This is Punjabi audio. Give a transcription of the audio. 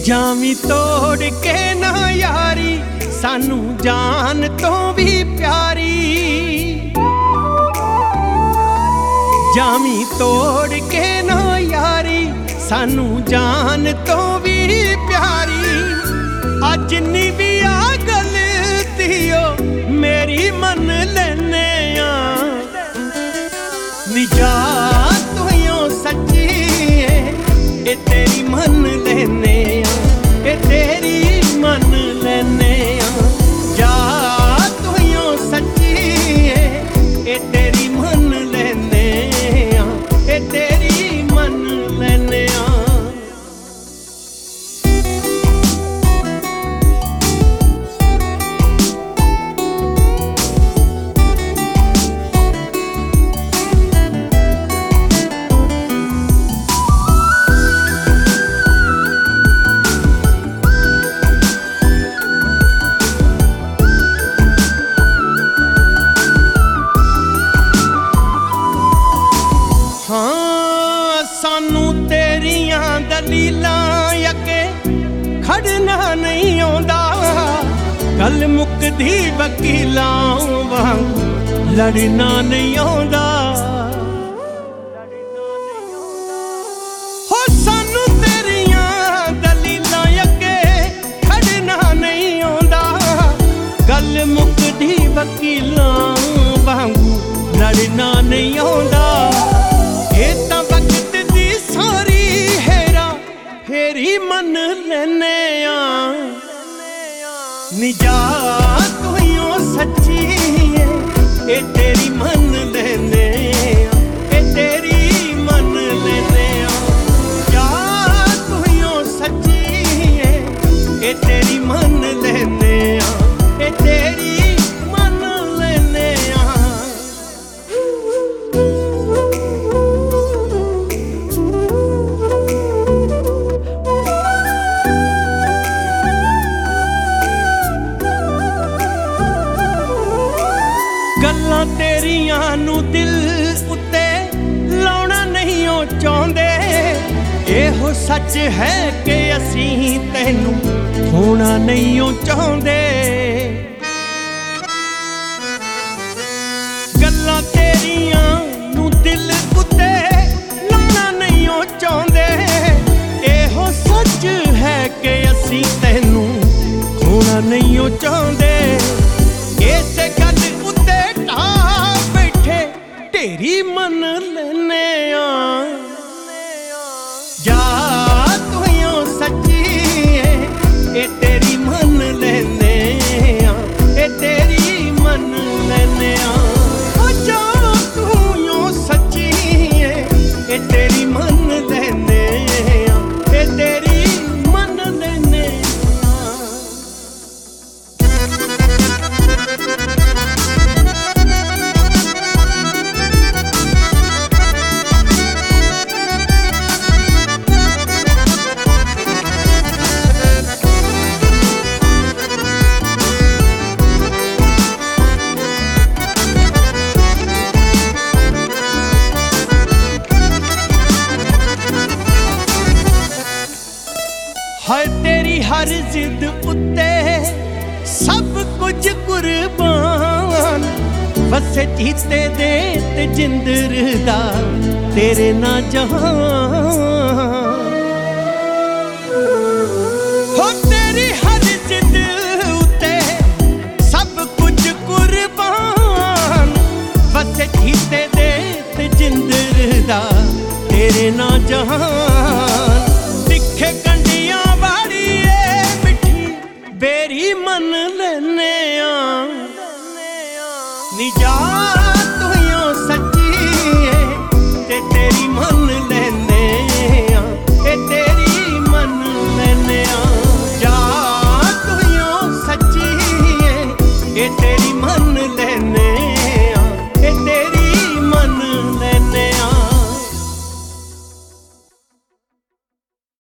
ਜਾਵੀਂ ਤੋੜ ਕੇ ਨਾ ਯਾਰੀ ਸਾਨੂੰ ਜਾਨ ਤੋਂ ਵੀ ਪਿਆਰੀ। ਜਾਵੀਂ ਤੋੜ ਕੇ ਨਾ ਯਾਰੀ ਸਾਨੂੰ ਜਾਨ ਤੋਂ ਵੀ ਪਿਆਰੀ। ਅੱਜ ਨੀ ਵੀ ਆ ਗਲਤੀ ਓ ਮੇਰੀ ਮੰਨ ਲੈਨੇ ਆ। ਨੀ ਜਾ ਤੂੰ ਓ ਸੱਚੀ ਇਹ ਤੇਰੀ ਮੰਨ ਲੈਨੇ ਆ, ਇਹ ਤੇਰੀ ਮੰਨ ਲੈਨੇ ਆ। ਜਾ ਤੂੰ ਓ ਸੱਚੀ ਇਹ ਤੇਰੀ ਮੰਨ ਲੈਨੇ ਆ, ਇਹ ਤੇਰੀ ਮੰਨ ਲੈਨੇ ਆ। ਸਾਨੂੰ ਤੇਰੀਆਂ ਦਲੀਲਾਂ ਅੱਗੇ ਖੜਨਾ ਨਹੀਂ ਆਉਂਦਾ। ਗੱਲ ਮੁੱਕਦੀ ਵਕੀਲਾਂ ਵਾਂਗ ਲੜਨਾ ਨਹੀਂ ਆਉਂਦਾ। ਹੋ ਸਾਨੂੰ ਤੇਰੀਆਂ ਦਲੀਲਾਂ ਅੱਗੇ ਖੜਨਾ ਨਹੀਂ ਆਉਂਦਾ। ਗੱਲ ਮੁੱਕਦੀ ਵਕੀਲਾਂ ਵਾਂਗ ਲੜਨਾ ਨਹੀਂ ਆਉਂਦਾ। ਇਹ ਤਾਂ ਵਕਤ ਦੀ ਸਾਰੀ ਹੇਰਾ ਫੇਰੀ ਮੰਨ ਲੈਨੇ ਆ। ਨੀ ਜਾ ਤੂੰ ਓ ਸੱਚੀ ਇਹ ਤੇਰੀ ਮੰਨ ਲੈਨੇ ਆ, ਇਹ ਤੇਰੀ ਮੰਨ ਲੈਨੇ ਆ। ਜਾ ਤੂੰ ਓ ਸੱਚੀ ਇਹ ਤੇਰੀ ਮੰਨ ਲੈਨੇ ਆ, ਇਹ ਤੇਰੀ ਮੰਨ ਲੈਨੇ ਆ। ਗੱਲਾਂ ਤੇਰੀਆਂ ਨੂੰ ਦਿਲ ਉੱਤੇ ਲਾਉਣਾ ਨਹੀਂ ਓ ਚਾਹੁੰਦੇ। ਇਹੋ ਸੱਚ ਹੈ ਕਿ ਅਸੀਂ ਤੈਨੂੰ ਖੋਣਾ ਨਹੀਂ ਓ ਚਾਹੁੰਦੇ। ਗੱਲਾਂ ਤੇਰੀਆਂ ਨੂੰ ਦਿਲ ਉੱਤੇ ਲਾਉਣਾ ਨਹੀਂ ਓ ਚਾਹੁੰਦੇ। ਇਹੋ ਸੱਚ ਹੈ ਕਿ ਅਸੀਂ ਤੈਨੂੰ ਖੋਣਾ ਨਹੀਂ ਓ ਚਾਹੁੰਦੇ। ਇਸੇ ਗੱਲ ਤੇਰੀ ਮੰਨ ਲੈਨੇ ਆ। ਜਾ ਤੂੰ ਓ ਸੱਚੀ ਇਹ ਤੇਰੀ ਮੰਨ ਲੈਨੇ ਆ, ਇਹ ਤੇਰੀ ਮੰਨ ਲੈਨੇ ਆ। ਜਾ ਤੂੰ ਓ ਸੱਚੀ ਇਹ ਤੇਰੀ ਮੰਨ ਲੈਨੇ ਆ, ਇਹ ਤੇਰੀ ਮੰਨ ਲੈਨੇ ਆ। ਹਾਏ ਤੇਰੀ ਹਰ ਜ਼ਿੱਦ ਉੱਤੇ ਸਭ ਕੁਝ ਕੁਰਬਾਨ। ਵਸੇ ਜੀਤੇ ਦੇ ਤੇ ਜਿੰਦਰ ਦਾ ਤੇਰੇ ਨਾ ਜਹਾਨ। ਹੋ ਤੇਰੀ ਹਰ ਜ਼ਿੱਦ ਉੱਤੇ ਸਭ ਕੁਝ ਕੁਰਬਾਨ। ਵਸੇ ਜੀਤੇ ਦੇ ਤੇ ਜਿੰਦਰ ਦਾ ਤੇਰੇ ਨਾ ਜਹਾਨ।